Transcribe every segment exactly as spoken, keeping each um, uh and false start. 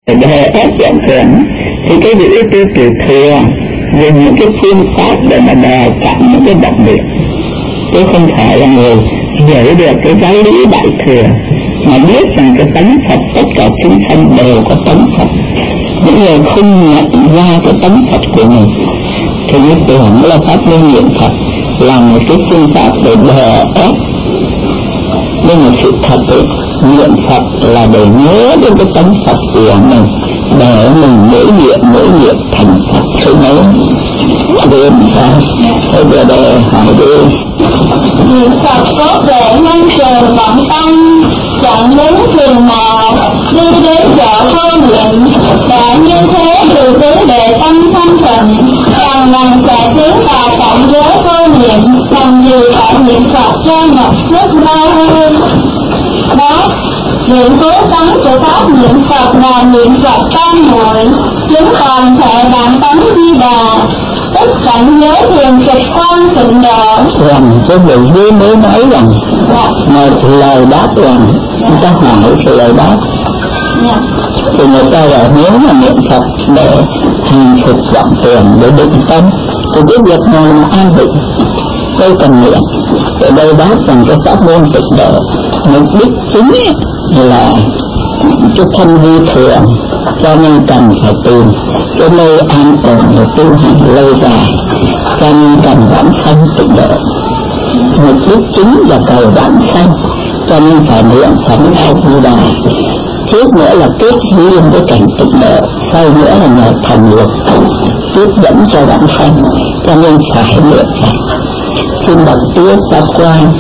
đè ép giảm thiện, thì cái vị tư tiểu thừa dùng những cái phương pháp để mà đè chặn những cái đặc biệt. Tôi không phải là người hiểu được cái giáo lý đại thừa mà biết rằng cái tánh Phật, tất cả chúng sanh đều có tánh Phật. Những người không nhận ra cái tánh Phật của mình thì như tưởng là pháp môn niệm Phật là một cái phương pháp để đè ép. Nhưng mà sự thật ấy, niệm Phật là để nhớ đến cái tánh Phật của mình, để mình mỗi niệm mỗi niệm thành Phật thôi đấy. Đến sao? Thế giờ đây hỏi đi. Niệm Phật có thể ngăn trời vọng tâm, chẳng đến phiền nào, đi đến chợ vô niệm. Đã như thế từ cứ để tâm thanh tịnh, càng ngày sẽ tiến vào cảnh giới vô niệm, làm gì phải niệm Phật cho ngập sức đau hơn. Đó, niệm cố tánh của pháp niệm Phật là niệm Phật tam muội, chúng còn thể bản tánh Di Đà, tức cảnh giới thiền trực quan tịnh độ. Rằng cái vị dưới mới nói rằng Dạ. một lời đáp rằng Dạ. người ta hỏi cái lời đáp. Dạ. Thì người ta là nếu mà niệm Phật để thành thực vọng tưởng, để định tâm, thì cái việc này là an định, tôi cần niệm. Ở đây đáp rằng cái pháp môn tịnh độ mục đích chính là cái thân vi thường, cho nên cần phải tìm cái nơi an ổn để tu hành lâu dài, cho nên cần vãng sanh tịnh độ. Mục đích chính là cầu vãng sanh, cho nên phải niệm Phật A Di Đà. Trước nữa là kết duyên với cảnh tịnh độ, sau nữa là nhờ thần lực tiếp dẫn cho vãng sanh, cho nên phải niệm Phật. Xin đọc tiếp Pháp Quan.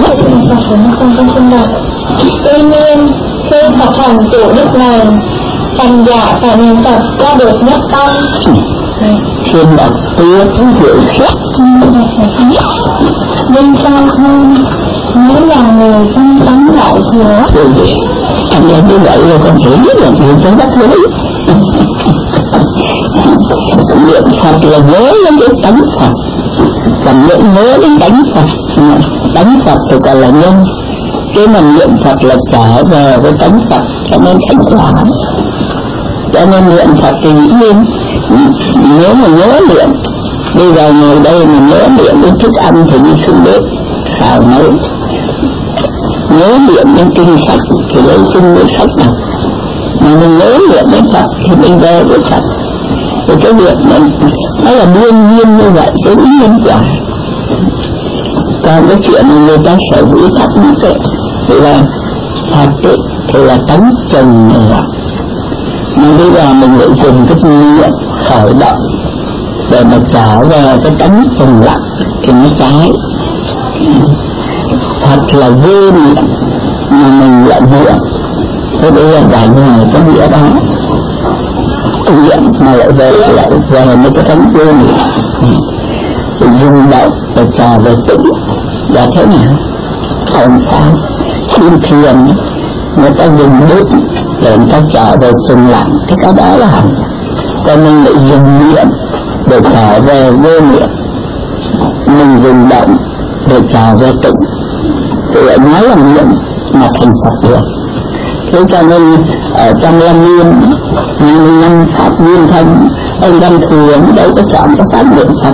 Tuy nhiên, khi thực hành chủ đức này, hành giả phải niệm Phật cho được nhất tâm. Xin đọc tiếp hiểu xét. Nhưng sao hơn, nếu là người tâm tánh đại thừa. Điều gì? Anh em như vậy rồi còn hiểu biết là điều cho đất giới. Niệm Phật là nhớ đến cái tánh Phật, còn niệm nhớ đến tánh Phật. Tánh Phật thì gọi là nhân, cái mà niệm Phật là trở về với tánh Phật, cho nên thành quả. Cho nên niệm Phật thì dĩ nhiên nếu mà nhớ niệm, bây giờ ngồi đây mà nhớ niệm đến thức ăn thì đi xuống bếp xào nấu. Nhớ niệm đến kinh sách thì lấy kinh với sách đọc, mà mình nhớ niệm đến Phật thì mình về với Phật. Thì cái việc mình nó là đương nhiên như vậy, cái ý nhân quả. Còn cái chuyện mà người ta sở dĩ thắc mắc ấy, thì là Phật ấy, thì là tánh trần này. Mà bây giờ mình lại dùng cái niệm khởi động để mà trở về cái tánh trần lặng thì nó trái. Thật là vô niệm mà mình lại niệm. Thế bây giờ giải ngoài có nghĩa đó, niệm mà lại về lại về với cái tánh vô niệm, thì dùng động để trở về tĩnh là thế nào? Không sao. Kim thiền người ta dùng định để người ta trở về trừng lặng, cái cái đó là hẳn. Cho nên lại dùng niệm để trở về vô niệm, mình dùng động để trở về tĩnh, thì lại nói là niệm mà thành Phật được. Thế cho nên ở trong Lâm Nguyên hai mươi năm Pháp Nguyên Thân, ông Văn Thường đâu có chọn cái pháp niệm Phật.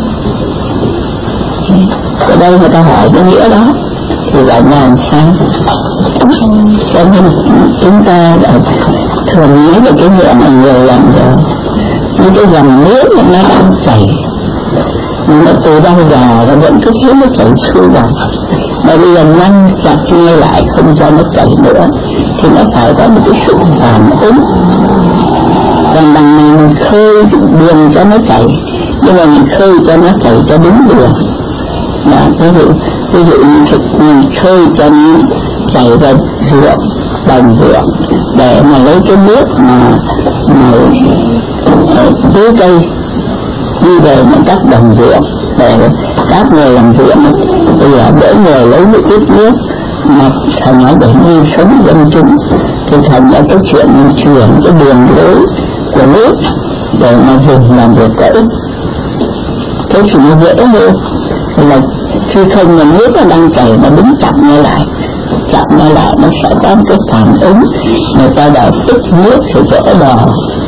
Ở đây người ta hỏi cái nghĩa đó thì lại làm sao? Cho nên chúng ta thường nói về cái nghĩa mà nhiều lần rồi, như cái dòng nước mà nó đang chảy, nó từ đâu vào nó vẫn cứ thiếu nó chảy xuôi vào, mà bây giờ ngăn chặt ngay lại không cho nó chảy nữa thì nó phải có một cái sự phản ứng. Còn bằng này mình khơi đường cho nó chảy, nhưng mà mình khơi cho nó chảy cho đúng đường. Mà ví dụ ví dụ như mình khơi cho nó chảy ra ruộng, đồng ruộng để mà lấy cái nước mà mà tưới cây đi về những các đồng ruộng để các người làm ruộng. Bây giờ mỗi người lấy một ít nước mà thầy nói để nuôi sống dân chúng, thì thành ra cái chuyện mình chuyển cái đường lối của nước để mà dùng làm việc có ích, thế thì nó dễ hơn là khi không mà nước nó đang chảy mà đứng chậm ngay lại chặn nó lại, nó sẽ có một cái phản ứng người ta đã tích nước thì vỡ đò.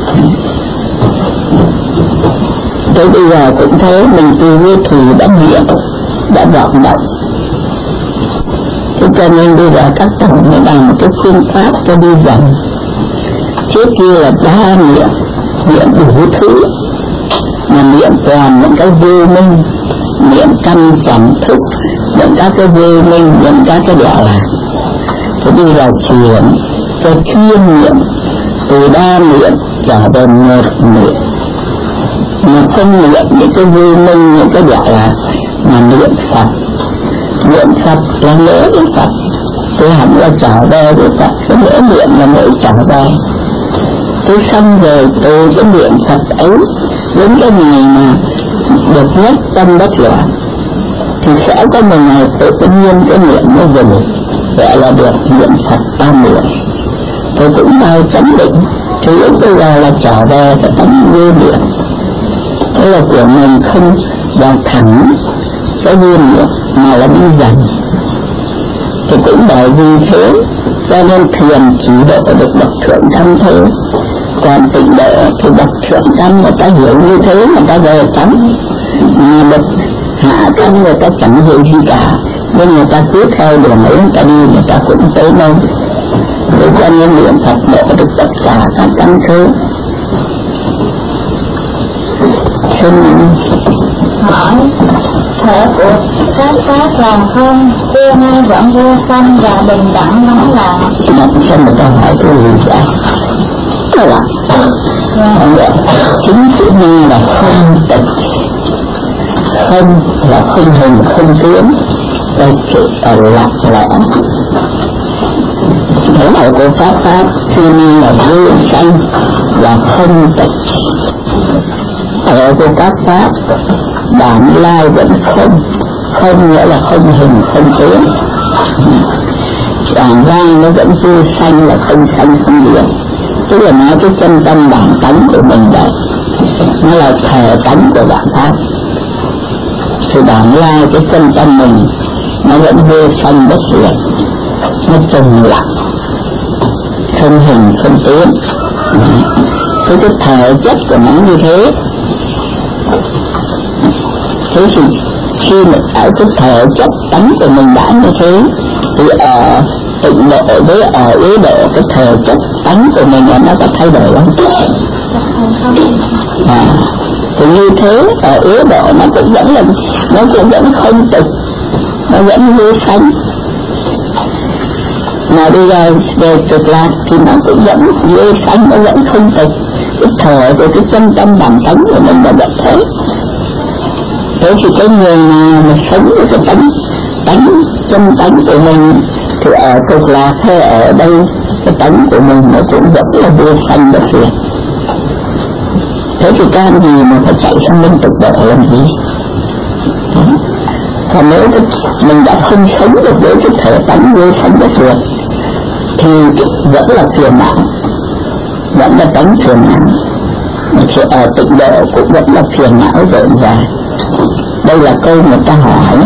Tới bây giờ cũng thế, mình từ vô thủy đã miệng, đã vọng động. Thế cho nên bây giờ các tổ mới bằng một cái phương pháp cho đi dần. Trước kia là ba miệng, miệng đủ thứ, mà miệng toàn những cái vô minh, miệng căn chẳng thức, những các cái vô minh, những các cái đọa lạc. Thế bây giờ chuyển cho chuyên miệng, từ đa miệng trở về một miệng, mà không niệm những cái vô minh, những cái đọa lạc, mà niệm Phật. Niệm Phật là nhớ đến Phật, tôi hẳn là trở về với Phật, cái nhớ niệm là mỗi trở về. Tôi xong rồi tôi sẽ niệm Phật ấy, đến cái ngày mà được nhất tâm bất loạn, thì sẽ có một ngày tự nhiên cái niệm nó dừng, gọi là được niệm Phật tam niệm. Tôi cũng bao chấn định, thì lúc bây giờ là trở về cái tâm vô niệm. Thế là của mình không vào thẳng cái vô niệm mà là đi dần. Thì cũng bởi vì thế cho nên thiền chỉ độ được bậc thượng căn thôi. Còn tịnh độ thì bậc thượng căn người ta hiểu như thế, người ta về tắm. Mà bậc hạ căn người ta chẳng hiểu gì cả, nên người ta cứ theo đường ấy người ta đi, người ta cũng tới đâu. Thế cho nên niệm Phật độ được tất cả các căn thứ. Xin hỏi, thể của các pháp là không, xưa nay vẫn vô sanh và bình đẳng lắm là? Bạn xem người ta hỏi cái gì vậy? Đó là yeah. Chính chữ này là không tịch. Không là không hình không tướng, đây chữ là lạc lẽ. Thế nào của pháp pháp xưa nay là vô sanh và không tịch. Ở của các pháp bản lai vẫn không, không nghĩa là không hình không tướng. Bản lai nó vẫn vô sanh là không sanh không diệt, tức là nói cái chân tâm bản tánh của mình vậy, nó là thể tánh của bản pháp. Thì bản lai cái chân tâm mình nó vẫn vô sanh bất diệt, nó trùng lặng, không hình không tướng. Cái cái thể chất của nó như thế. Thế thì khi mà ở cái thể chất tánh của mình đã như thế, thì ở tịnh độ với ở yếu độ cái thể chất tánh của mình nó có thay đổi không? À, thì như thế ở yếu độ nó cũng vẫn là, nó cũng vẫn không tịch, nó vẫn vô sanh. Mà bây giờ về cực lạc thì nó cũng vẫn vô sanh, nó vẫn không tịch. Cái thể của cái chân tâm bản tánh của mình là vẫn thế. Thế thì cái người nào mà sống với cái tánh, tánh, chân tánh của mình thì ở cực lạc hay ở đây cái tánh của mình nó cũng vẫn là vô sanh bất diệt. Thế thì can gì mà phải chạy sang bên cực độ làm gì? Còn nếu cái, mình đã không sống được với cái thể tánh vô sanh bất diệt thì vẫn là phiền não, vẫn là tánh phiền não. Thì ở tịnh độ cũng vẫn là phiền não rộn ràng. Đây là câu người ta hỏi.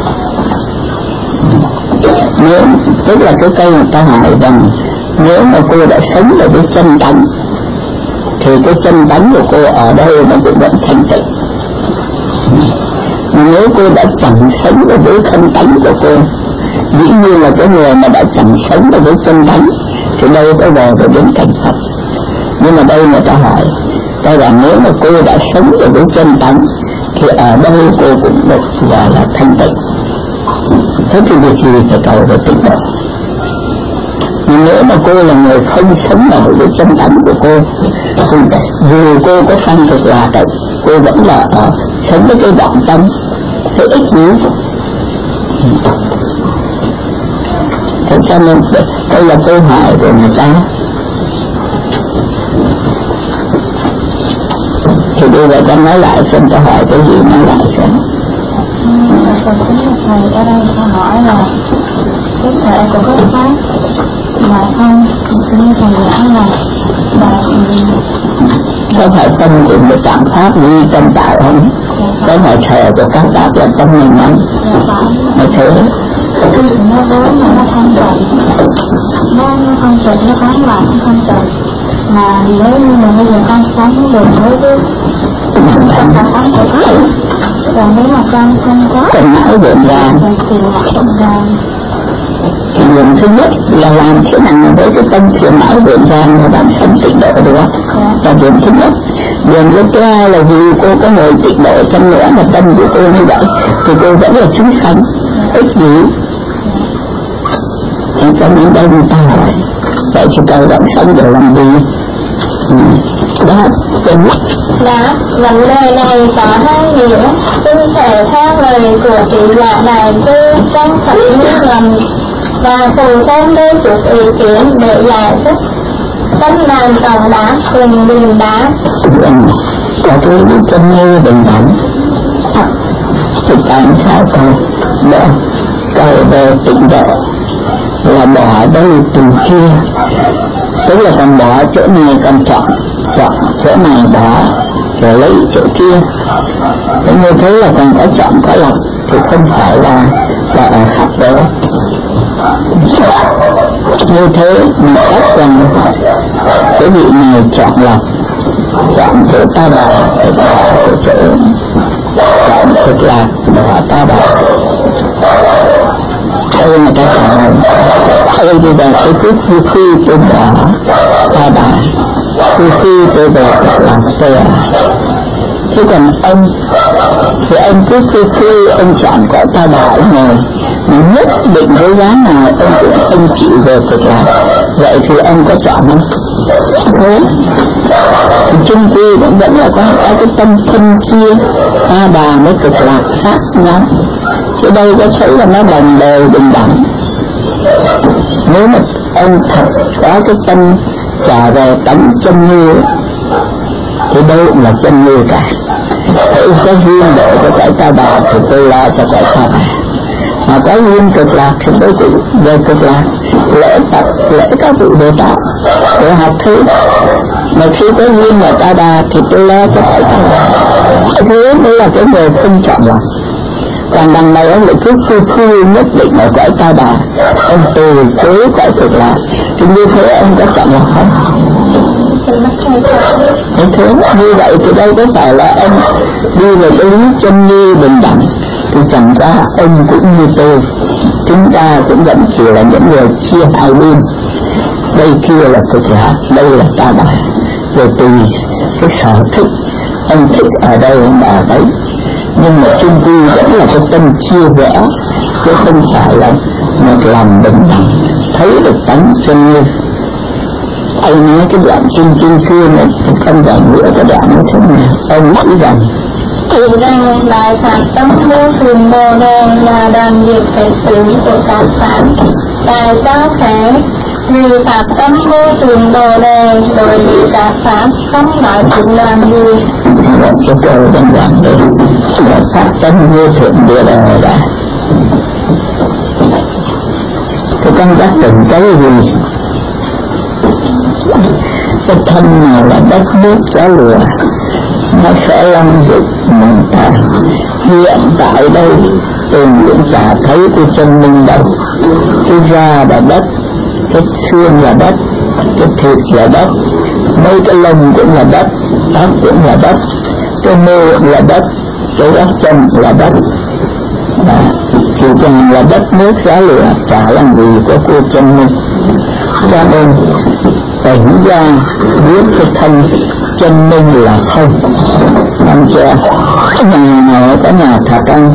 Nếu, tức là cái câu người ta hỏi rằng nếu mà cô đã sống được với chân tánh thì cái chân tánh của cô ở đây nó cũng vẫn thanh tịnh. Mà nếu cô đã chẳng sống được với thân tánh của cô, dĩ nhiên là cái người mà đã chẳng sống được với chân tánh thì đâu có vào được đến cảnh Phật. Nhưng mà đây người ta hỏi, đây là nếu mà cô đã sống được với chân tánh thì ở đâu cô cũng được gọi là thanh tịnh. Thế thì việc gì phải cầu về tịnh độ? Nhưng nếu mà cô là người không sống nổi với chân tánh của cô, thì dù cô có sang cực lạc ấy, cô vẫn là ở sống với cái vọng tâm, cái ích gì. Thế cho nên đây là câu hỏi của người ta. Thì bây giờ con nói lại xem ta hỏi cái gì, nói lại xem. Còn thầy ở đây ta hỏi là cái thể của các pháp là không, như thầy giảng là có phải tâm của một tạng pháp như tâm tạo không? Có phải thể của các pháp là tâm mình không? Mà thế nó đến mà nó không trật, nó nó không trật, nó kháng lại nó không trật, mà nếu như mà bây giờ con sống được với cái con là không trật, còn nếu mà con không có con não rộn ràng thì là không ràng. thì điểm thứ nhất là làm thế nào với cái tâm phiền não rộn ràng mà bạn sống tịnh độ được không? Là điểm thứ nhất. Điểm thứ hai là vì cô có ngồi tịnh độ trong nữa mà tâm của cô như vậy thì cô vẫn là chúng sanh ích gì. Thì cho nên đây người ta hỏi vậy thì tôi vẫn sống để làm gì? Ừ. Đó đúng Đã, vấn đề này có hai nghĩa. Tôi sẽ theo lời của vị lạ đại sư trong thập như lầm và cùng thêm đôi chút ý kiến để giải thích tâm làm tổng đá cùng bình đá. Có cái chân như bình đẳng thì tại sao cầu bỏ cầu về tịnh độ là bỏ đây từ kia, tức là còn bỏ chỗ này còn chọn chọn chỗ này bỏ rồi lấy chỗ kia. Thế như thế là còn có chọn có lọc thì không phải là là ở khắp đó. Như thế mình chắc rằng cái vị này chọn lọc, chọn chỗ ta bà bỏ chỗ chọn thực lạc bỏ ta bà. Đây mà ta hỏi thôi bây giờ cái cứ khi khi tôi bỏ ta bà, khi khi tôi bỏ thực lạc tôi à. Thế còn ông thì ông cứ khi khi ông chọn cõi ta bà ông ngồi mà nhất định với giá nào ông cũng không chịu về cực lạc. Vậy thì ông có chọn không? Thế chung quy vẫn vẫn là có cái tâm phân chia ta bà với cực lạc khác nhau, chứ đâu có thấy là nó đồng đều bình đẳng. Nếu mà ông thật có cái tâm trở về tánh chân như thì đâu cũng là chân như cả. Hãy có duyên độ cho cõi ta bà thì tôi lo cho cõi ta bà, mà có duyên cực lạc thì tôi cũng về cực lạc, lễ tập lễ các vị Bồ Tát để học thứ. Mà khi có duyên là ta bà thì tôi lo cho cõi ta bà. Thế mới là cái người không chọn lòng. Còn đằng này ông lại cứ khu khu nhất định ở cõi ta bà, ông từ chối cõi cực lạc, thì như thế ông có chọn lòng không? Thế thế như vậy thì đâu có phải là ông đi về cái lý chân như bình đẳng. Thì chẳng qua ông cũng như tôi, chúng ta cũng vẫn chỉ là những người chia hai bên. Đây kia là cực lạc, đây là ta bà. Rồi tùy cái sở thích, ông thích ở đây ông ở đấy. Nhưng mà chung quy vẫn là cái tâm chia rẽ, chứ không phải là một lòng bình đẳng, thấy được tánh chân như. Anh nói cái đoạn kinh kinh xưa này, không giảng nữa cái đoạn nó thế nào. Ông nghĩ rằng thì rằng Đại Pháp Tâm Vô Thường Bồ Đề là đoàn diệt thể tướng của các pháp. Tại sao thế? Vì Pháp Tâm Vô Thường Bồ Đề đối với các pháp không nói chuyện làm gì. cái câu đơn giản đấy là Pháp Tâm Vô Thường Bồ Đề đã. Thì con giác từng cái gì? Cái thân nào là đất nước giá lùa, nó sẽ lâm dục mình ta. Hiện tại đây tôi cũng chả thấy cái chân mình đâu. Cái da là đất, cái xương là đất, cái thịt là đất, mấy cái lông cũng là đất, tóc cũng là đất, cái môi cũng là đất, cái góc chân là đất. Đó. Chỉ cần là đất nước giá lửa, chả làm gì có cô chân mình. Cho nên tỉnh ra biết cái thân chân minh là không. Năm chưa? Nhà này có nhà thật ăn,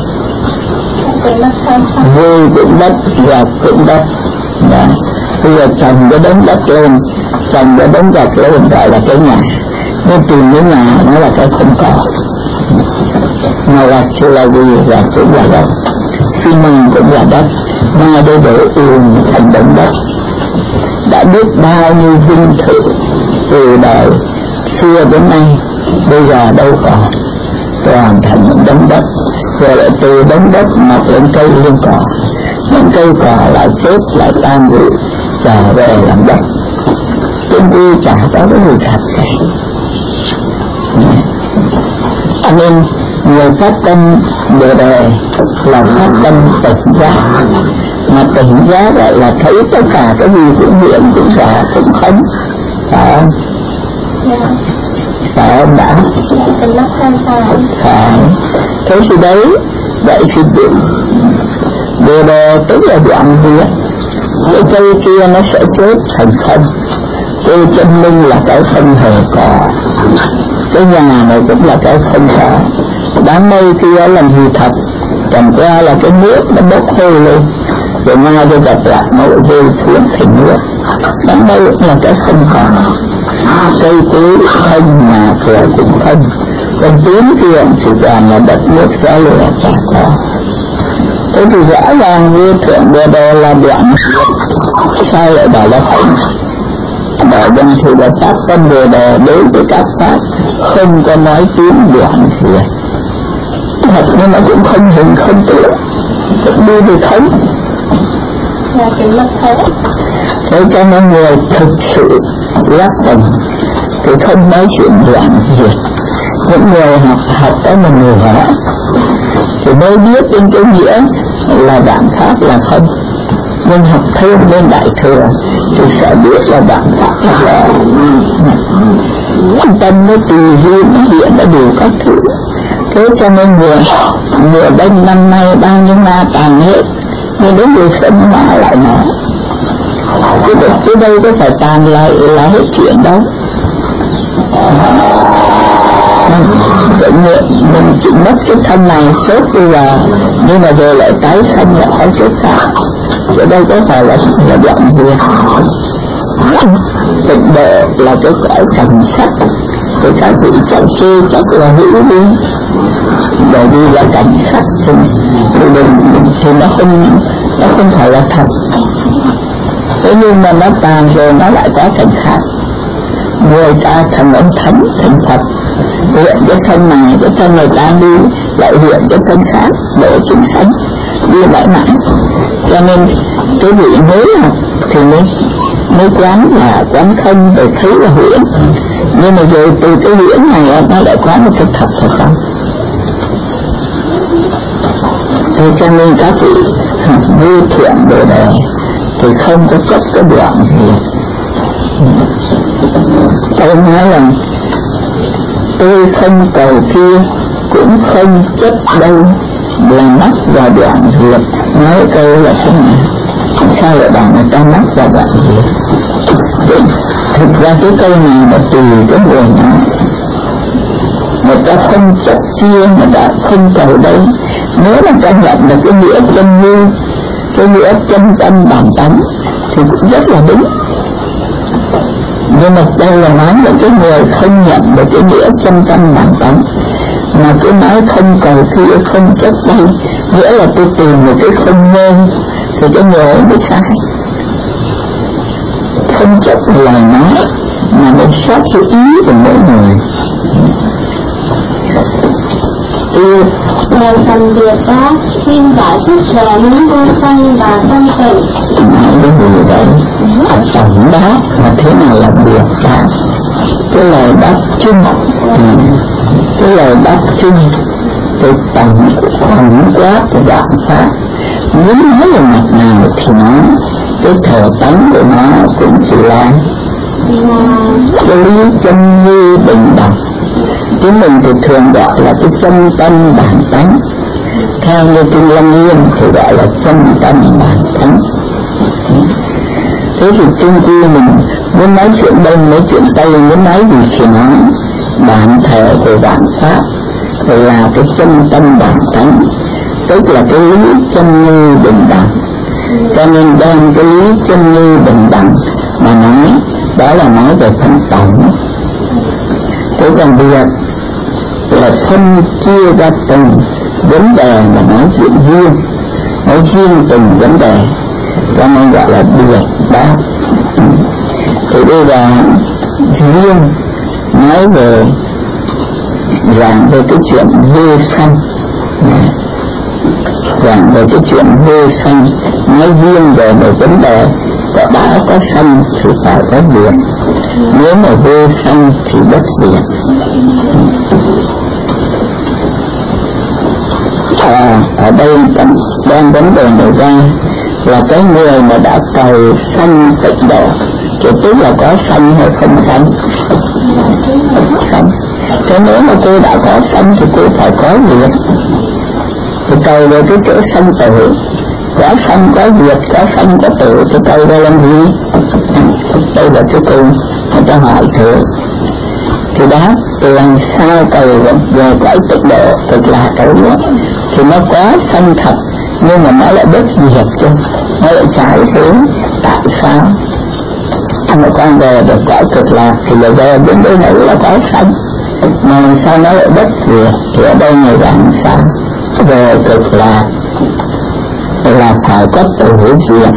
vui cũng đất, gạch cũng đất. Đó. Bây giờ trồng cái đống đất lên, trồng cái đống gạch lên gọi là cái nhà. Nhưng tìm cái nhà nó là cái không có. Mà gạch thì là gì? Gạch cũng là đất, xi măng cũng là đất, mà đây đổ ùn thành đống đất. Đã biết bao nhiêu vinh thự từ đời xưa đến nay, bây giờ đâu còn, toàn thành những đống đất. Rồi lại từ đống đất mọc lên cây lên cỏ, những cây cỏ lại chết lại tan rụi trở về làm đất. Chung quy chả có cái gì thật cả. Cho nên người phát tâm Bồ Đề là phát tâm tỉnh giác, mà tỉnh giác lại là thấy tất cả cái gì cũng hiện cũng giả cũng không, phải không? Phải không đã? Phải. Thế thì đấy, vậy thì Bồ Đề tức là đoạn diệt. Cái cây kia nó sẽ chết thành không, cây chân linh là cái không hề có, cái nhà này cũng là cái không có. Đám mây kia làm gì thật, chẳng qua là cái nước nó bốc hơi lên rồi ngay tôi gặp lại nó rơi xuống thành nước. Đám mây cũng là cái không có, cây cối không mà cửa cũng không, còn tím kia chỉ toàn là đất nước gió lửa chẳng có. Thế thì rõ ràng vô thượng Bồ Đề là đoạn diệt, sao lại bảo là không? Bởi dân thì là pháp tâm Bồ Đề đối với các pháp không có nói tiếng đoạn diệt. Thật nhưng mà cũng không hình không tưởng, cũng đi thì không. Thế cho nên người thực sự giác tâm thì không nói chuyện đoạn diệt. Những người học học tới một người họ thì mới biết đến cái nghĩa là vạn pháp là không, nhưng học thêm lên đại thừa thì sẽ biết là vạn pháp là tâm nó tùy duyên nó hiện nó đủ các thứ. Thế cho nên mùa mùa đông năm nay bao nhiêu ma tàn hết, nhưng đến mùa xuân ma lại nở. Chứ, chứ đây có phải tàn lại là hết chuyện đâu. Mình, mình chỉ mất cái thân này chết bây giờ, nhưng mà rồi lại tái sanh lại phải chết sao? Chứ đây có phải là là đoạn diệt. Tịnh độ là cái cõi cảnh sắc, thì các vị chẳng chê chắc là hữu đi, bởi vì là cảnh sắc thì, thì, thì nó không nó không phải là thật. Thế nhưng mà nó tàn rồi nó lại có cảnh khác. Người ta thành ông thánh thành Phật, hiện cái thân này, cái thân người ta đi lại hiện cái thân khác, độ chúng sanh đi lại mãi. Cho nên cái vị mới học thì mới mới quán là quán không để thấy là huyễn, nhưng mà rồi từ cái huyễn này nó lại quán một cái thật thật không. Thế cho nên các vị vô thượng Bồ Đề thì không có chấp cái đoạn gì. Tôi nói là tôi không cầu kia cũng không chấp đâu là mắc vào đoạn diệt. Nói câu là thế này, sao lại bảo người ta mắc vào đoạn diệt? Thực ra cái câu này là tùy cái người nói. Người ta không chấp kia, người ta không cầu đây. Nếu mà ta nhận được cái nghĩa chân như, cái nghĩa chân tâm bản tánh thì cũng rất là đúng. Nhưng mà đây là nói là cái người không nhận được cái nghĩa chân tâm bản tánh, mà cứ nói không cầu kia không chấp đây, nghĩa là tôi tìm một cái không nên, thì cái người ấy mới sai. Không chấp là lời nói, mà mình xét cái ý của mỗi người. Yêu Lời thành việc đó, xin giải thích về những vô sanh và sanh tử. nói đến điều đấy, tổng đáp là thế nào là biệt đáp. Cái lời đáp chung, cái lời đáp chung, cái tổng tổng quát của dạng pháp, muốn nói về mặt nào thì nói, cái thể tánh của nó cũng chỉ là cái lý chân như bình đẳng. Chúng mình thì thường gọi là cái chân tâm bản tánh, theo như Kinh Lăng Nghiêm thì gọi là chân tâm bản tánh. Thế thì chung quy mình muốn nói chuyện Đông, nói chuyện Tây, muốn nói gì thì nói, bản thể của vạn pháp là cái chân tâm bản tánh, tức là cái lý chân như bình đẳng. Cho nên đem cái lý chân như bình đẳng mà nói, đó là nói về phần tổng. Thế còn bây giờ là phân chia ra từng vấn đề mà nói chuyện riêng, nói riêng từng vấn đề, cho nên gọi là biệt đáp. Thì bây giờ riêng nói về giảng về cái chuyện vô sanh, giảng về cái chuyện vô sanh, nói riêng về một vấn đề có đã có sanh thì phải có diệt, nếu mà vô sanh thì bất diệt. À, ở đây đang vấn đề này ra là cái người mà đã cầu sanh tịnh độ, thì tức là có sanh hay không sanh? Sanh. Thế nếu mà cô đã có sanh thì cô phải có diệt, thì cầu về cái chỗ sanh tử, có sanh có diệt, có sanh có tử, thì cầu về làm gì? Đây là cái câu người ta hỏi thế. Thì đó, thì làm sao cầu về cõi tịnh độ cực lạc tử đó, thì nó có sanh thật, nhưng mà nó lại bất diệt chứ, nó lại trái thế. Tại sao? Mà con về được cõi cực lạc thì là về đến đây này là có sanh, mà sao nó lại bất diệt? Thì ở đây người giảng sao? Về cực lạc là phải có tử diệt.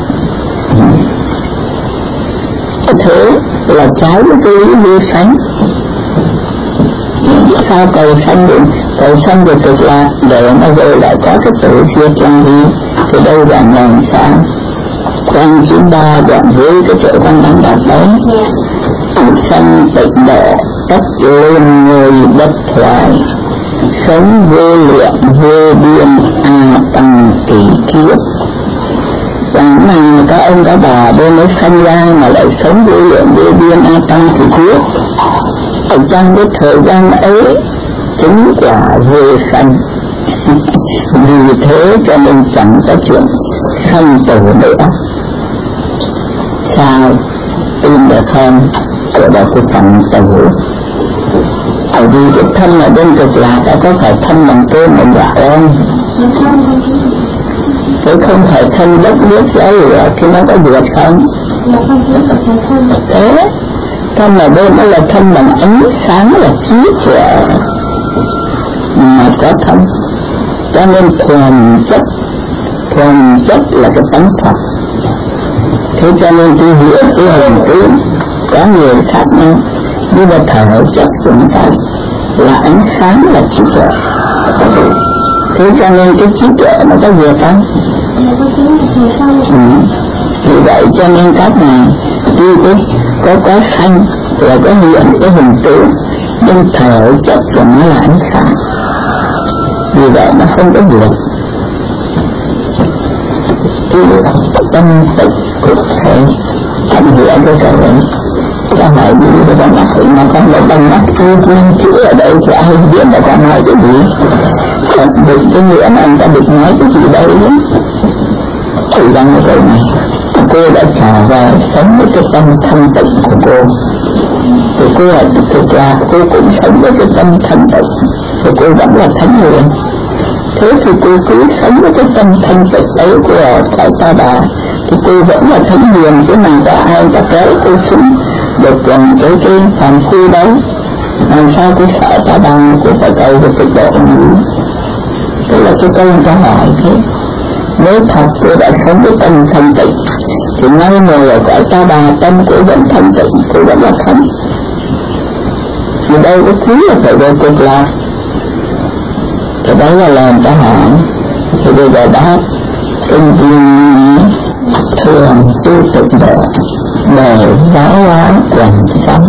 Thế là trái với cái lý vô sanh. Sao cầu sanh được, cầu sanh được cực lạc để nó về lại có cái tử diệt làm gì? Thì đây là làm sao? Quan chín ba đoạn dưới cái chỗ con đang đọc đấy. Sanh tịnh độ tất lên người bất thoại, sống vô lượng vô biên a tăng kỳ kiếp. Rằng này các ông các bà bên mới sanh ra mà lại sống vô lượng vô biên a tăng kỳ kiếp. Ở trong cái thời gian ấy chứng quả vô sanh. Vì thế cho nên chẳng có chuyện sanh tử nữa. Sao? Tin được không? Ở đó có chẳng tử. Bởi vì cái thân ở bên cực lạc đã có phải thân bằng cơm bằng gạo không? Cái không phải thân đất nước gió lửa thì nó có vượt không? Thế thân ở bên đó là thân bằng ánh sáng, là trí tuệ mà có thân. Cho nên thuần chất, thuần chất là cái tánh Phật. Thế cho nên tôi hiểu cái hình tướng có nhiều khác nhau, nhưng mà thể chất của chúng ta là ánh sáng, là trí tuệ. Thế cho nên cái trí tuệ nó có vượt không? Ừ. Vì vậy cho nên các ngài tuy có có có sanh và có hiện cái hình tướng, nhưng thể chất của nó là ánh sáng, vì vậy nó không có vượt. Cái tâm tịnh cụ thể thành hiểu cho cái đấy. Con hỏi đi với con nhắc thì mà con lại bằng nhắc cái nguyên chữ ở đây thì ai biết là con nói cái gì. Còn định cái nghĩa mà anh ta định nói cái gì đây đó. Thì rằng cái câu này cô đã trở về sống với cái tâm thanh tịnh của cô, thì cô là thực ra cô cũng sống với cái tâm thanh tịnh, thì cô vẫn là thánh hiền. Thế thì cô cứ sống với cái tâm thanh tịnh ấy của cõi Ta Bà, thì cô vẫn là thánh hiền, chứ nào có ai ta kéo cô xuống được gần cái cái phàm phu đấy. Làm sao cô sợ Ta Bà, cô phải cầu về tịnh độ gì? Tức là cái câu người ta hỏi thế. Nếu thật cô đã sống với tâm thanh tịnh, thì ngay ngồi ở cõi Ta Bà tâm cô vẫn thanh tịnh, cô vẫn là thánh. Thì đâu có cứ là phải về cực lạc. Thì đấy là làm ta hỏi. Thì bây giờ đáp kinh duyên thường tu tịnh độ để giáo hóa quần sống.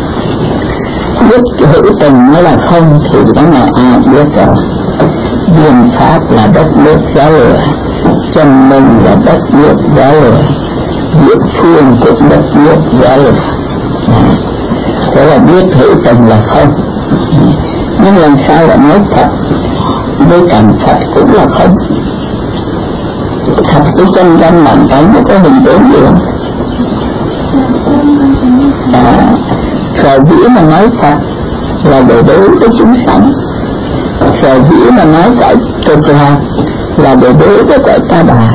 Biết hữu tình mới là không thì cái này ai biết rồi. Viên pháp là đất nước gió lửa, chân minh là đất nước gió lửa, địa phương cũng đất nước gió lửa. Thế là biết hữu tình là không. Nhưng làm sao lại nói thật với cảnh Phật cũng là không? Thật cái chân danh mạnh tánh nó có hình tướng gì không? À, sở dĩ mà nói Phật là để đối với chúng sanh, sở dĩ mà nói cõi cực lạc là để đối với cõi Ta Bà.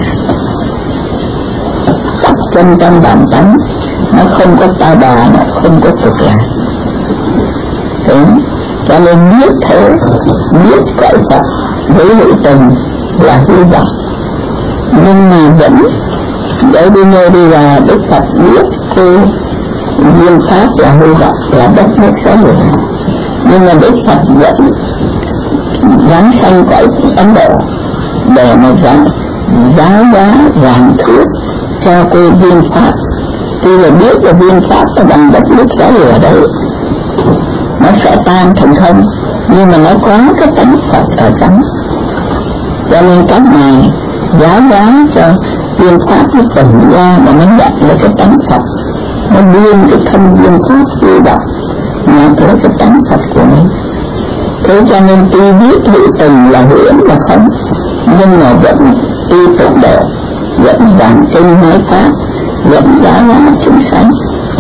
Chân tâm bản tánh nó không có Ta Bà, nó không có cực lạc. Thế cho nên biết thế, biết cõi Phật với hữu tình là hư vọng. Nhưng mà vẫn để đi nơi đi là Đức Phật biết cô viên pháp là hư vọng, là đất nước xấu lửa. Nhưng mà Đức Phật vẫn giáng sanh cõi Ấn Độ để mà giáo giáo hóa giảng thuyết cho cô viên pháp. Tuy là biết là viên pháp là bằng đất nước xấu lửa đấy, nó sẽ tan thành không, nhưng mà nó có cái tánh Phật ở trong. Cho nên các ngài giáo hóa cho viên pháp nó tầng ra mà nó nhận là cái tánh Phật, nó biên cái thân viên pháp tự động nhận là cái tánh Phật của mình. Thế cho nên tuy biết hữu tình là huyễn là không, nhưng mà vẫn tu tụng độ, vẫn giảng kinh nói pháp, vẫn giáo hóa chúng sanh.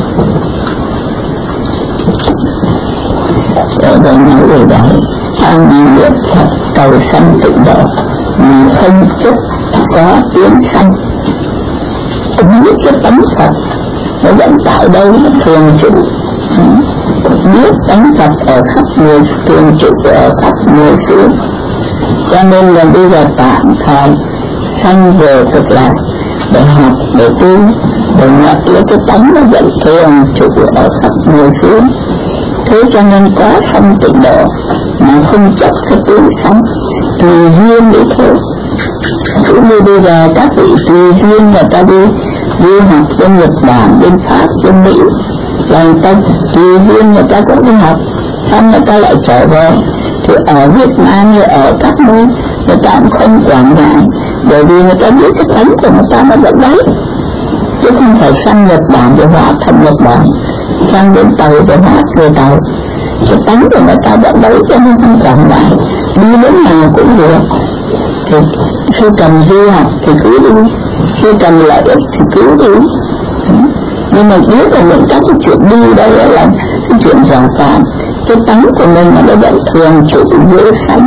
Ở đây nói về đấy, an niệm Phật cầu sanh tịnh độ, mình không chấp có tiến sanh. Cũng biết cái tánh Phật nó vẫn tại đây thường trụ, biết tánh Phật ở khắp người, thường trụ ở khắp người phương. Cho nên là bây giờ tạm thời sanh về cực lạc để học, để tu, để nhận lấy cái tánh nó vẫn thường trụ ở khắp người phương. Thế cho nên có sanh tịnh độ mà không chấp cái tiến sanh, tùy duyên để thôi. Cũng như bây giờ các vị tùy duyên người ta đi du học bên Nhật Bản, bên Pháp, bên Mỹ, là người ta tùy duyên người ta cũng đi học, xong người ta lại trở về. Thì ở Việt Nam như ở các nơi người ta cũng không quản ngại, bởi vì người ta biết cái tánh của người ta nó vẫn đấy, chứ không phải sang Nhật Bản rồi hóa thành Nhật Bản, sang đến tàu rồi hóa cơ tàu. Cái tánh của người ta vẫn đấy cho nên không quản ngại, đi đến nào cũng được. Thì khi cần du học thì cứ đi, khi cần lợi ích thì cứ đi. Nhưng mà biết là những các cái chuyện đi đây là cái chuyện giả phạm, cái tánh của mình là nó vẫn thường trụ vô sanh.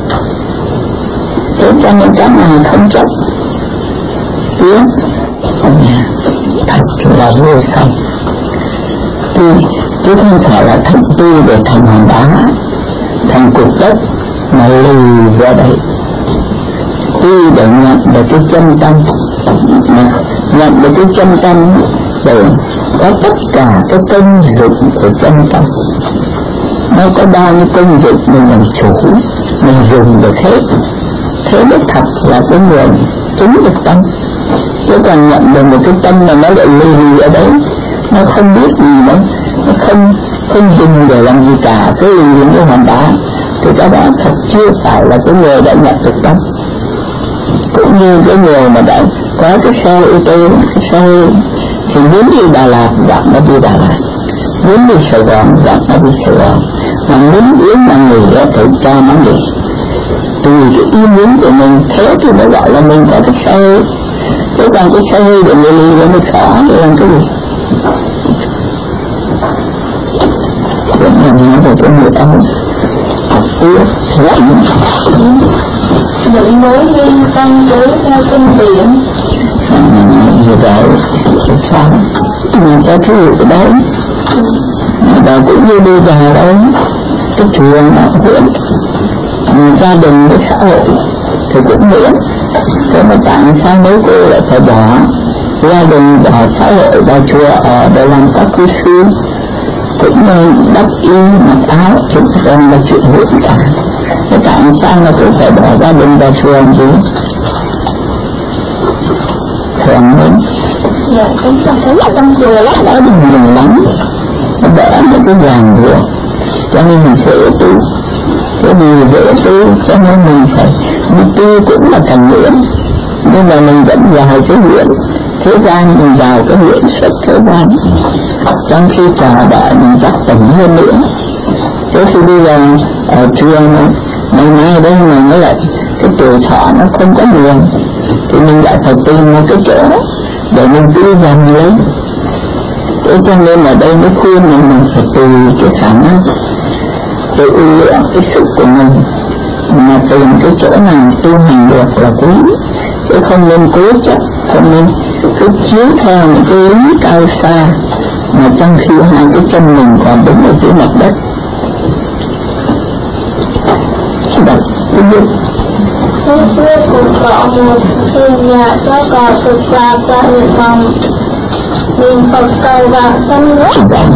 Thế cho nên các ngài không chấp biết thật là vô sanh. Tuy chứ không phải là thành tu để thành hòn đá, thành cục đất mà lì ra đây. Tuy để nhận được cái chân tâm, mà nhận được cái chân tâm để có tất cả cái công dụng của chân tâm. Nó có bao nhiêu công dụng mình làm chủ, mình dùng được hết. Thế mới thật là cái người chứng được tâm. Chứ còn nhận được một cái tâm mà nó lại lì lì ở đấy, nó không biết gì đâu, nó không không dùng để làm gì cả, cứ lì lì như hòn đá, thì cái đó thật chưa phải là cái người đã nhận được tâm. Cũng như cái người mà đã có cái xe ô tô, cái xe thì muốn đi Đà Lạt dặn nó đi Đà Lạt, muốn đi Sài Gòn dặn nó đi Sài Gòn, mà muốn uống mà người đó thì cho nó đi. Từ cái ý muốn của mình, thế thì mới gọi là mình có cái xe. Chứ còn cái xe để người lì nó mới khó để làm cái gì. Cũng là nói về cái người ông học tiếp lạnh. Những mối duyên căn cứ theo kinh điển. Như vậy, sao? Mình cho thí dụ đấy. Và cũng như bây giờ đấy, cái trường nó huyện, gia đình với xã hội thì cũng miễn. Thế mà tại sao mấy cô lại phải bỏ gia đình, bỏ xã hội, bỏ chùa ở để làm các cư sư, cũng đắp y mặc áo, thì còn là chuyện huyện cả. Thế tại sao mà cũng phải bỏ gia đình vào chùa làm gì? Thường hơn. Dạ, cũng không thấy là trong chùa lắm. Đó đừng nhiều lắm, nó đỡ những cái ràng buộc, cho nên mình dễ tu. Cái gì dễ tu, cho nên mình phải đi tu cũng là cần nguyện. Nhưng mà mình vẫn vào cái nguyện thế gian, mình vào cái nguyện xuất thế gian, trong khi chờ đợi mình giác tỉnh hơn nữa. Thế thì bây giờ ở trường này, ngày nay đây mà nó lại cái tuổi thọ nó không có nhiều, thì mình lại phải tìm một cái chỗ để mình tu dần lấy. Thế cho nên ở đây mới khuyên mình, mình phải tùy cái khả năng, tự lựa cái sự của mình, mà tìm cái chỗ nào tu hành được là quý. Chứ không nên cố chấp, không nên cứ chiếu theo những cái lý cao xa, mà trong khi hai cái chân mình còn đứng ở dưới mặt đất. Đặt cái biết. Tôi xưa cũng có một thiên nhà cho có thực ra và niệm vọng, niệm Phật cầu vạn sanh nước.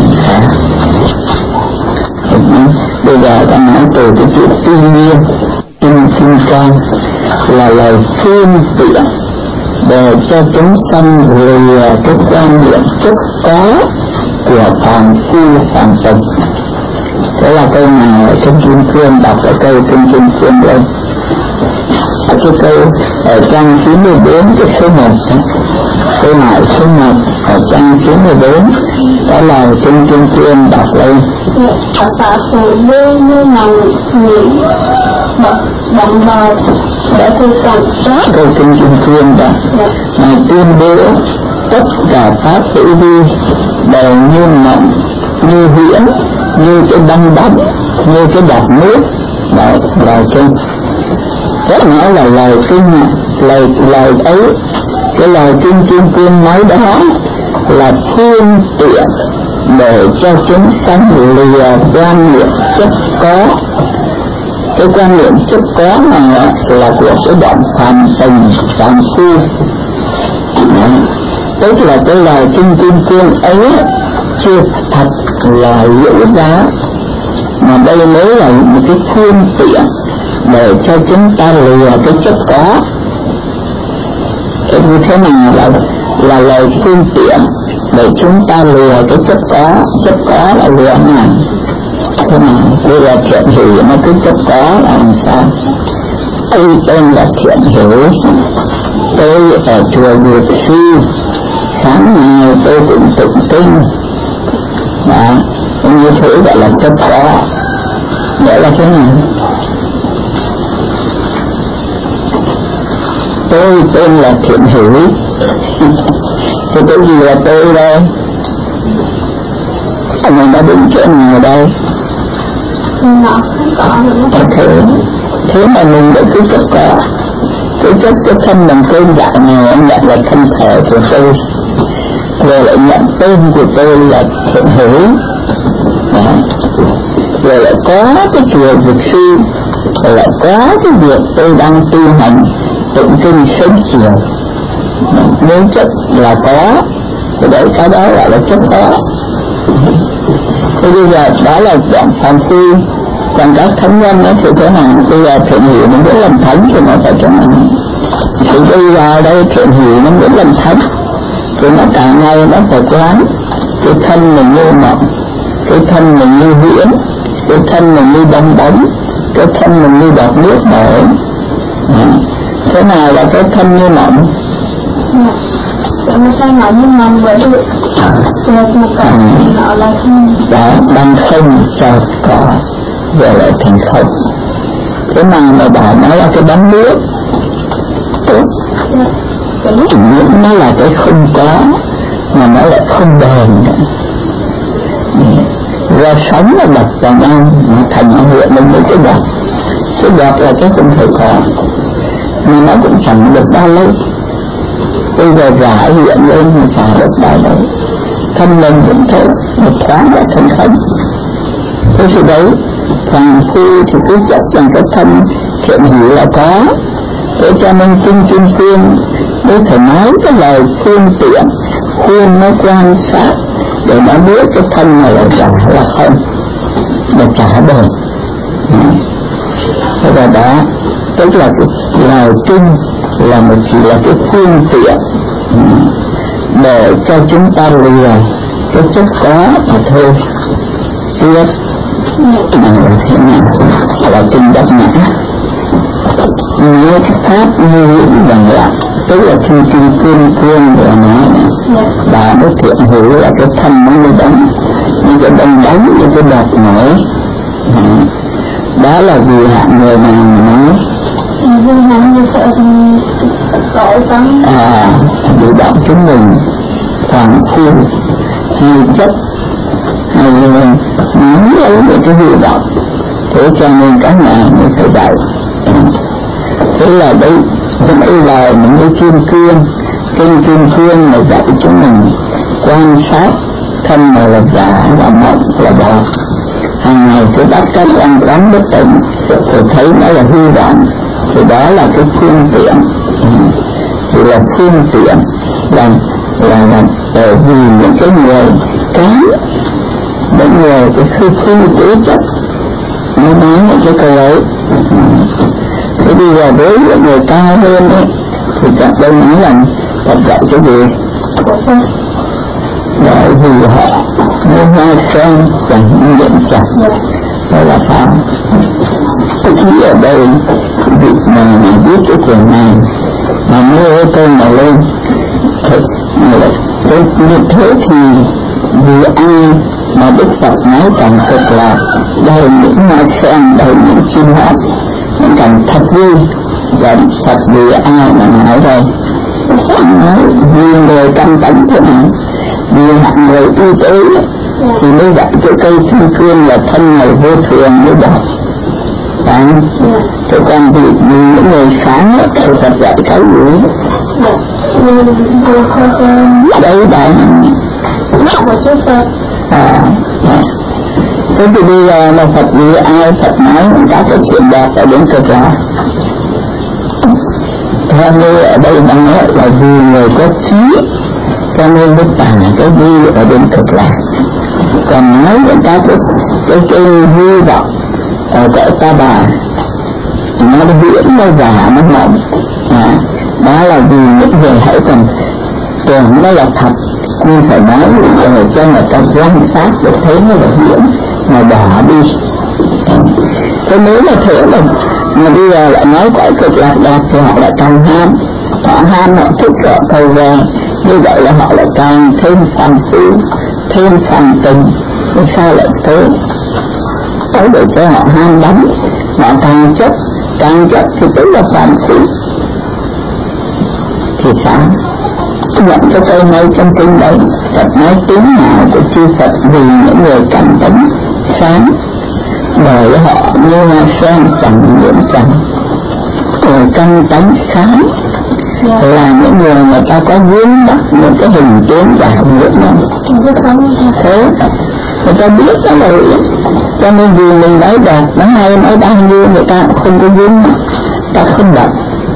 Bây giờ ta nói từ cái chữ tuy nhiên, in kinh quan là lời phương tiện để cho chúng sanh lìa cái quan niệm chấp có của phàm phu phàm tình. Thế là câu nào ở trong Kim Cương, đọc cái câu trong Kim Cương lên. cái câu ở trang chín mươi bốn cái số một, câu hỏi số một ở trang chín mươi bốn, đó là Kinh Kim Cương đọc lên. Phật Pháp phụ như như lòng nghĩ bậc đồng bào để tôi cảm giác. Câu Kinh Kim Cương đó Ngài tuyên bố tất cả pháp hữu vi đều như mộng, như huyễn, như cái băng bóng, như cái đập nước. Đó là kinh. Rất nói là lời kinh, lời lời ấy, cái lời Kinh Kim Cương nói đó là phương tiện để cho chúng sanh lìa quan niệm chấp có. Cái quan niệm chấp có này là của cái đoạn phàm tình, phàm phu. Tức là cái lời Kinh Kim Cương ấy chưa thật là hữu giá, mà đây mới là một cái phương tiện để cho chúng ta lìa cái chấp có. Cái như thế này là là lời phương tiện để chúng ta lìa cái chấp có. Chấp có là lìa nào? Thế nào? Đây là thiện hữu, nó cứ chấp có là làm sao? Tôi tên là thiện hữu, tôi ở chùa Dược Sư, sáng ngày tôi cũng tụng kinh. Đó, như thế gọi là chấp có. Nghĩa là thế nào? Tôi tên là thiện hữu. Thì cái gì là tôi đây? Mình đã đứng chỗ nào đây? Thế, thế mà mình đã cứ chấp có. Cứ chấp cái thân bằng cơn dạo này anh nhận là thân thể của tôi, rồi lại nhận tên của tôi là thiện hữu. Đó. Rồi lại có cái chùa Dược Sư, rồi lại có cái việc tôi đang tu hành tụng kinh sớm chiều. Nếu chấp là có, thì đấy cái đó gọi là chấp có. Thế bây giờ đó là đoạn phàm phu. Còn các thánh nhân đó thì thế nào? Bây giờ thiện hữu nó muốn làm thánh thì nó phải thế nào? Thì bây giờ đây thiện hữu nó muốn làm thánh thì nó cả ngày nó phải quán cái thân mình như mộng, cái thân mình như huyễn, cái thân mình như bong bóng, cái thân mình như đọt nước nổi. Thế nào là cái thân như mộng? Tại mà sao nói như mộng vậy được? Rồi mà có nó là không. Đó, đang không chợt có, rồi lại thành không. Thế nào mà bảo nó là cái bóng nước? Những nó là cái không có, mà nó lại không bền nữa. Do sống là đập vào nhau mà thành nó hiện lên với cái đập. Cái đập là cái không thể có, nhưng nó cũng chẳng được bao lâu. Bây giờ giả hiện lên mà chẳng được bao lâu. Thân mình cũng thế, một thoáng là thành không. Thế thì đấy, phàm phu thì cứ chấp rằng cái thân thiện hữu là có. Thế cho nên Kinh Kim Cương mới phải nói cái lời phương tiện, khuyên nó quan sát để nó biết cái thân này là giả là không, là trả đời. Thế và đó, tức là cái lời kinh là một chỉ là cái phương tiện để cho chúng ta lìa cái chất có mà thôi. Tiếp này là thế nào? Là kinh Bát Nhã. Nhớ cái pháp như những bằng lặng, tức là khi Kinh Kim Cương vừa nói này, và cái thiện hữu là cái thân nó như đóng, như cái bong bóng, như cái đọt nổi. Đó là vì hạng người nào mà nói? Vì hạng người sợ tội tâm. À, vì đạo chúng mình phàm phu hay chấp hay nắm lấy một cái hữu đạo, thế cho nên các nhà mới phải dạy. Thế là đây, đây là những cái kim cương, kinh kim cương mà dạy chúng mình quan sát thân này là giả, là mộng, là bọt. Hàng ngày cứ bắt các quan quán bất tỉnh, rồi thấy nó là hư vọng, thì đó là cái phương tiện. Chỉ là phương tiện là là là bởi vì những cái người kém, những người cái khư khư cố chấp mới nói những cái câu ấy. Thế bây giờ với những người cao hơn ấy, thì chắc đây nói là Phật dạy cái gì? Bởi vì họ như hoa sen chẳng nhận chặt, Đó là sao? Cái ý ở đây việc mà biết cái chuyện này mà mua câu mà lên thật cái như thế thì vì ai mà Đức Phật nói rằng cực lạc đầy những hoa sen, đầy những chim hót, những cảnh thật vui. Và Phật vì ai mà nói đây? Nói vì người căn tánh thế này, vì hạng người y tế thì mới dạy cái cây kim cương là thân người vô thường mới đọc. Phải không? Thế còn vì, vì những người sáng thì Phật dạy cái gì? Đấy đấy. À, thế thì bây giờ mà Phật vì ai Phật nói các cái chuyện đẹp ở đến cực lạc. Theo như ở đây đang nói là vì người có trí cho nên mới tả cái vui ở bên cực lạc. Còn nói những các cái cái, cái hy vọng ở cõi ta bà nó viễn, nó giả, nó mộng. À, đó là vì những người hãy còn tưởng nó là thật, nhưng phải nói rồi cho người ta quan sát để thấy nó là viễn mà bỏ đi. Thế nếu mà thế là mà bây giờ lại nói cõi cực lạc đẹp thì họ lại càng ham, họ ham họ thích họ cầu về, như vậy là họ lại càng thêm phàm phu, thêm phàm tình. Vì sao lại thế? Tới để cho họ ham đắm, họ càng chấp, càng chấp thì tức là phàm phu. Thì sao? Nhận cái câu nói trong kinh đấy, Phật nói tiếng nào của chư Phật vì những người cảm tánh sáng, bởi họ như hoa sen chẳng nhiễm trần. Người căn tánh sáng là những người mà ta có vướng mắc những cái hình tướng giả nhiễm nhau. Thế người ta biết đó là vậy. Cho nên vì mình nói đẹp, nói hay, nói bao nhiêu người ta cũng không có vướng mắc, ta không đọc.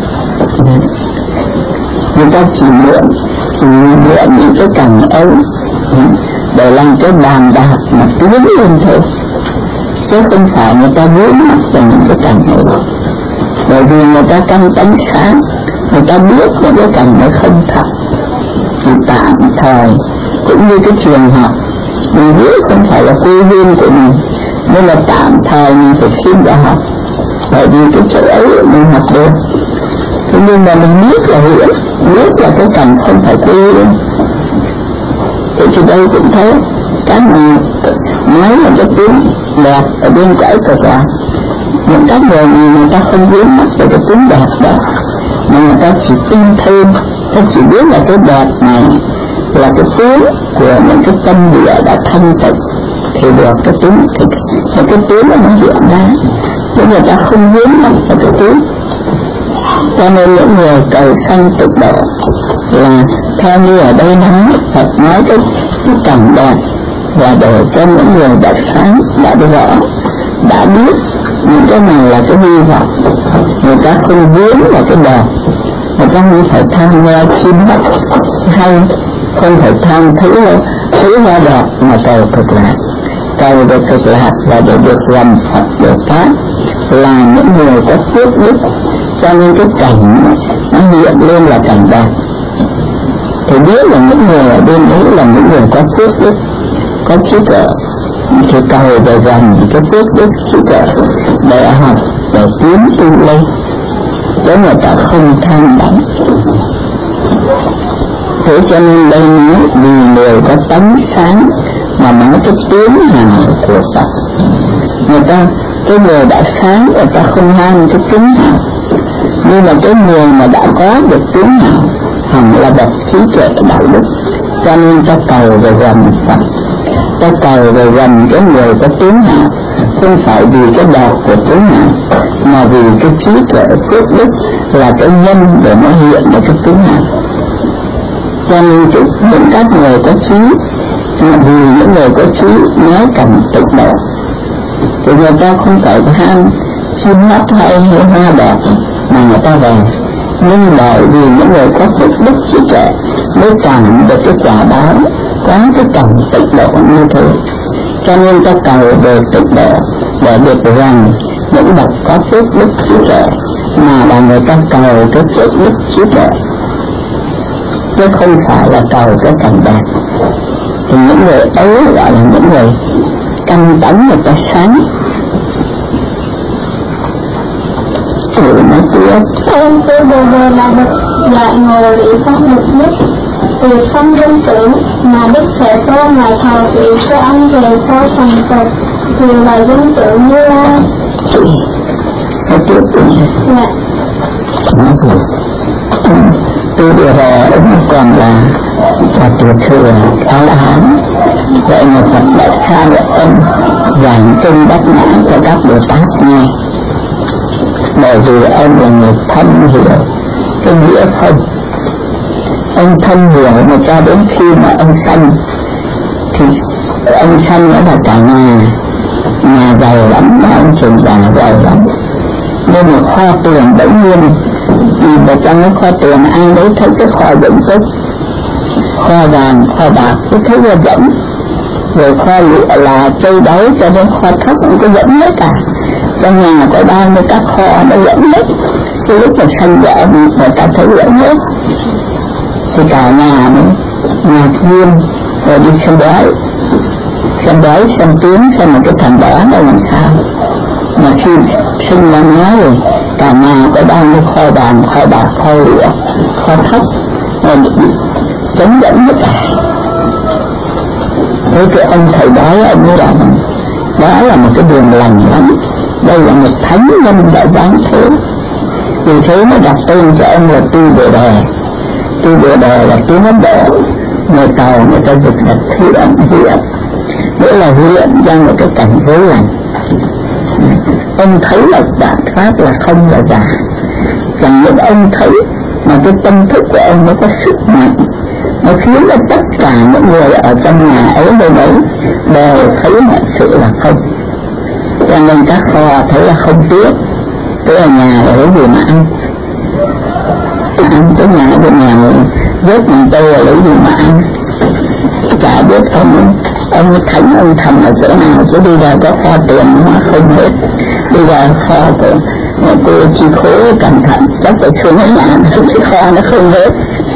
Người ta chỉ mượn, chỉ mượn những cái cảnh ấy để làm cái bàn đạp mà tiến lên thôi, chứ không phải người ta vướng mắc vào những cái cảnh ấy. Bởi vì người ta căn tánh sáng, người ta biết những cái cảnh ấy không thật, chỉ tạm thời. Cũng như cái trường học mình biết không phải là quê hương của mình, nên là tạm thời mình phải xin vào học, bởi vì cái chỗ ấy mình học được. Thế nhưng mà mình biết là hiểu, biết là cái cảnh không phải quê hương. Thế thì đây cũng thế, các người nói là cái tiếng đẹp ở bên cõi cực lạc, những các người này người ta không vướng mắc về cái tiếng đẹp đó, mà người ta chỉ tin thêm, ta chỉ biết là cái đẹp này là cái tiếng của những cái tâm địa đã thanh tịnh thì được cái tiếng, thì cái, cái tiếng nó hiện ra, nhưng người ta không vướng mắc về cái tiếng. Cho nên những người cầu sanh tịnh độ là theo như ở đây nói, Phật nói cái, cái cảnh đẹp và để cho những người đã sáng, đã rõ, đã biết những cái này là cái hy vọng. Người ta không vướng vào cái đẹp, người ta không phải tham nghe chim hót hay, không phải tham thấy thấy hoa đẹp mà cầu cực lạc. Cầu được cực lạc và để được gần Phật được Pháp là những người có phước đức, cho nên cái cảnh nó hiện lên là cảnh đẹp. Thì biết là những người ở bên ấy là những người có phước đức, có trí tuệ, thì cầu về gần cái phước đức trí tuệ để học, để tiến tu lên, để người ta không tham đắm. Thế cho nên đây nói vì người có tánh sáng mà nói cái tiếng nào của Phật. Người ta, cái người đã sáng, người ta không ham cái tiếng nào, nhưng mà cái người mà đã có được tiếng nào hẳn là bậc trí tuệ đạo đức, cho nên ta cầu về gần Phật, ta cầu về gần cái người có tiếng nào, không phải vì cái đẹp của tiếng nào, mà vì cái trí tuệ phước đức là cái nhân để nó hiện ra cái tiếng nào. Cho nên cái, những các người có trí, vì những người có trí nói cảnh tịnh độ thì người ta không phải ham chim hót hay hay hoa đẹp mà người ta về, nhưng bởi vì những người có phước đức trí tuệ mới cảm được cái quả báo có cái cảnh tịnh độ như thế. Cho nên ta cầu về tịnh độ để được rằng những bậc có phước đức trí tuệ, mà là người ta cầu cái phước đức trí tuệ chứ không phải là cầu cái cảnh đẹp. Thì những người ấy gọi là những người căn tánh, người ta sáng, biết. Ông tôi vừa vừa là bậc dạy ngồi để phong được nhất từ phong dân tử mà Đức Thế Tôn ngài thọ ký cho ông về sau thành Phật thì là dân tử Như Lai. Hãy tiếp tục nhé. Dạ. Nói gì? Tôi vừa rồi ông còn là là tiểu thừa A-la-hán. Vậy mà Phật đã xa được ông giảng kinh Bát Nhã cho các Bồ Tát nghe. Bởi vì ông là người thâm hiểu cái nghĩa không. Ông thâm hiểu mà cho đến khi mà ông sanh thì ông sanh nó là cả nhà, nhà giàu lắm mà ông trường già giàu lắm. Nên một kho tiền bỗng nhiên vì vào trong cái kho tiền ai đấy thấy cái kho vững tốt, kho vàng, kho bạc cứ thấy là vẫn, rồi kho lụa là châu báu cho đến kho thấp cũng có vẫn hết cả. Trong nhà có bao nhiêu các kho nó vẫn hết. Cái lúc mà sanh vợ người ta thấy vẫn hết thì cả nhà mới ngạc nhiên rồi đi xem bói, xem bói xem tiếng xem một cái thằng đó là làm sao. Mà khi sinh ra nó rồi cả nhà có bao nhiêu kho vàng, kho bạc, kho lụa, kho thấp rồi chống dẫn hết cả. Thế cái ông thầy bói ông mới bảo đó là một cái đường lành lắm, đây là một thánh nhân đã giáng thế. Vì thế mới đặt tên cho ông là Tu Bồ Đề. Tu Bồ Đề là tiếng Ấn Độ, người Tàu người ta dịch là thiện hiện, nghĩa là hiện ra một cái cảnh giới lành. Ông thấy là đã thoát là không là giả. Chẳng những ông thấy mà cái tâm thức của ông nó có sức mạnh, nó khiến cho tất cả những người ở trong nhà ấy nơi đấy đều thấy mọi sự là không. Cho nên các kho thấy là không tiếc. Tôi ở nhà là lấy gì mà ăn, ăn cái nhà bên nhà rớt mình tôi là lấy gì mà ăn. Chả biết ông ông thánh ông thần ở chỗ nào, chứ đi ra có kho tiền mà không hết. Đi ra kho của cô chi khố cẩn thận chắc phải xuống ở nhà cái kho nó không hết.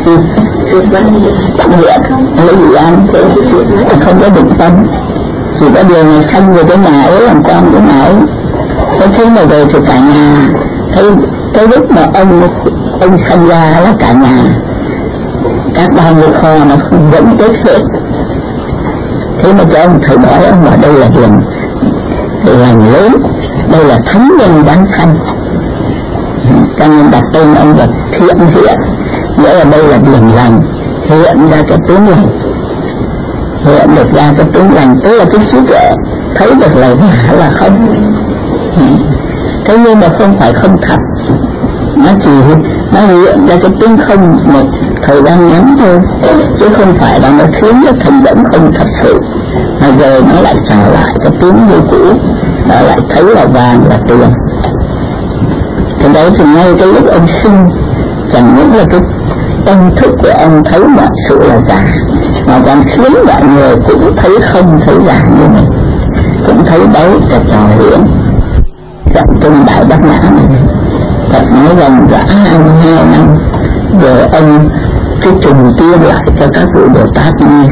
Tặng hiện lấy gì ăn thế không có định tâm, chỉ có điều người sanh về cái nhà ấy làm con cái nhà ấy. Thế thế mà về thì cả nhà thấy cái lúc mà ông ông sanh ra là cả nhà các bao nhiêu kho nó vẫn chết hết. Thế mà cho ông thầy nói ông bảo đây là hiền lành lớn, đây là thánh nhân đáng sanh, cho nên đặt tên ông là thiện hiện, nghĩa là đây là điển lành, hiện ra cái tướng lành, hiện được ra cái tướng lành, tức là cái trí tuệ thấy được là giả là không. Thế nhưng mà không phải không thật, nó chỉ nó hiện ra cái tướng không một thời gian ngắn thôi, chứ không phải là nó khiến cho thành vẫn không thật sự, mà giờ nó lại trở lại cái tướng như cũ, nó lại thấy là vàng là tiền. Thì đấy thì ngay cái lúc ông sinh, chẳng những là cái tâm thức của ông thấy mọi sự là giả, mà còn khiến mọi người cũng thấy không thấy giả như mình, cũng thấy đấy là trò hiển. Trong kinh Đại Bát Nhã này Phật nói rằng đã hai mươi hai năm rồi ông cái trùng tiêu lại cho các vị Bồ Tát nghe.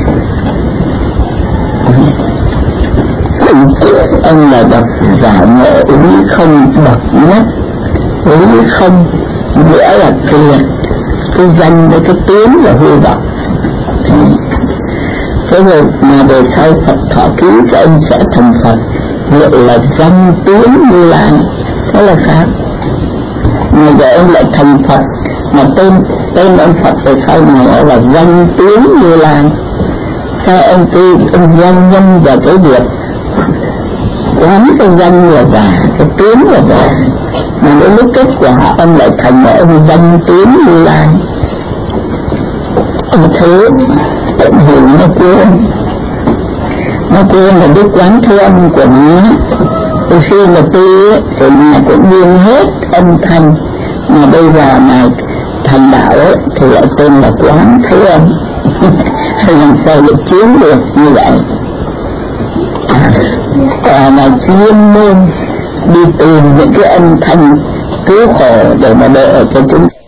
Ông là bậc giải ngộ lý không bậc nhất. Lý không nghĩa là kia cái danh với cái tiếng là hư vọng. Thế rồi mà về sau Phật thọ ký cho ông sẽ thành Phật, gọi là danh tiếng Như Lai, thế là khác. Mà giờ ông lại thành Phật, mà tên tên ông Phật về sau này là danh tiếng Như Lai. Sao ông tư ông danh nhân vào cái việc quán cái danh là giả, cái tiếng là giả, mà đến lúc kết quả ông lại thành một ông danh tiếng Như Lai. Ông thế tận hưởng nó quên, nó quên là đức quán thế âm của nó. Từ khi mà tu thì mà cũng nghiêng hết âm thanh, mà bây giờ mà thành đạo ấy, thì lại tên là quán thế âm. Làm sao được chiếm được như vậy? À, còn là chuyên môn đi tìm những cái âm thanh cứu khổ để mà đỡ cho chúng